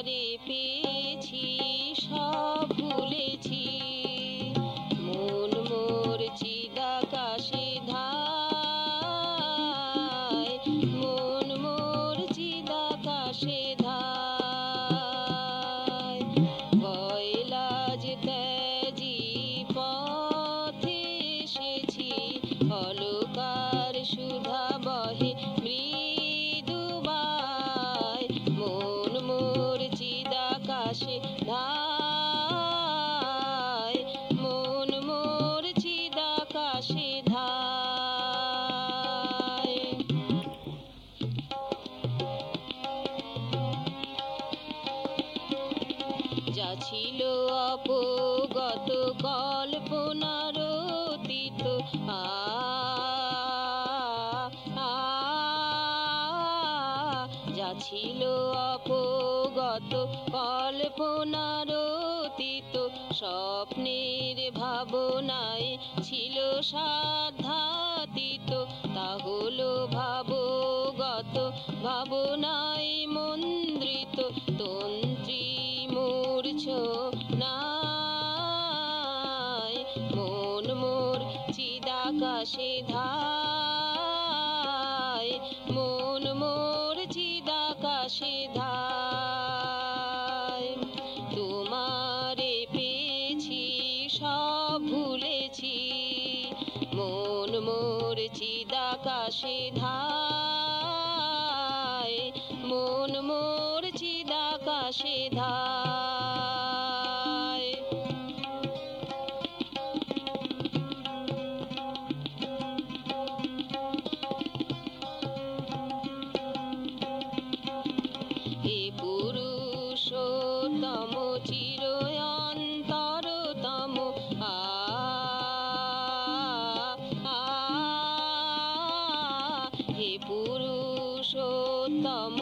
তোমারে পেয়েছি সব ভুলেছি, মন মোর চিদাকাশে ধায়, মন মোর চিদাকাশে ধায়। কয়লাজ ত্যাজি পথে এসেছি, অলকার সুধা বহে মৃদুবায়, মন মোর চিদাকাশে ধায়, মন মোর চিদাকাশে ধায়। যা ছিল অপগত কল্পনার অতীত, যা ছিল অপগত কল্পনার অতীত, স্বপ্নের ভাবনায় ছিল সাধ্যাতীত, তা হলো ভাবগত ভাবনায় মন্দ্রিত, তন্ত্রী মূর্ছনায়, মন মোর চিদাকাশে ধায়, মন মোর চিদাকাশে ধায়। তোমারে পেয়েছি সব ভুলেছি, মন মোর চিদাকাশে ধায়, মন মোর চিদাকাশে ধায়। হে পুরুষোত্তম চিরন্তরতম, হে পুরুষোত্তম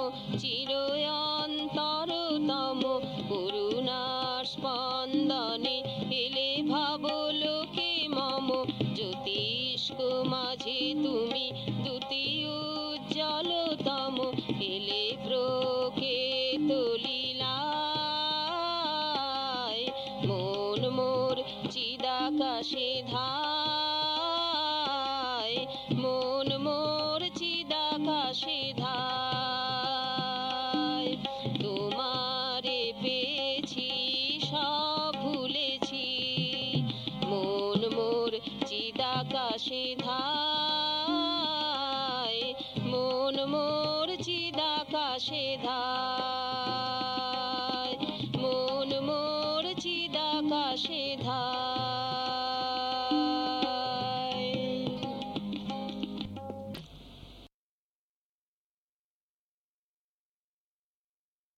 চিরন্তরতম, করুণার স্পন্দনে এলে ভাবলোকে মম, জ্যোতিষ্ক মাঝে তুমি দ্যুতি উজ্জ্বলতম, এলে প্রকেত লীলায়, মন মোর চিদাকাশে ধায়, মন মোর চিদাকাশে ধায়। তোমারে পেয়েছি সব ভুলেছি, মন মোর চিদাকাশে ধায়, মন মোর চিদাকাশে ধায়।